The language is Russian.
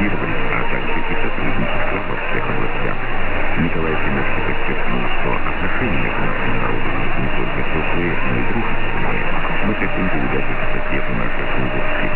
финансирования, а также и сотрудничества во всех областях. Николай Семенович подчеркнул, что отношения между нашими народами не только теплые, но и дружественные. Мы хотим передать эстафету наших мудрых